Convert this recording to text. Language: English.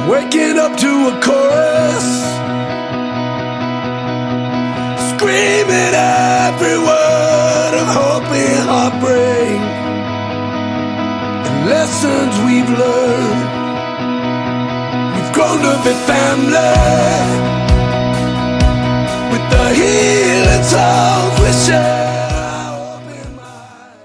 Waking up to a chorus, screaming every word of hope and heartbreak, and lessons we've learned. We've grown to be family,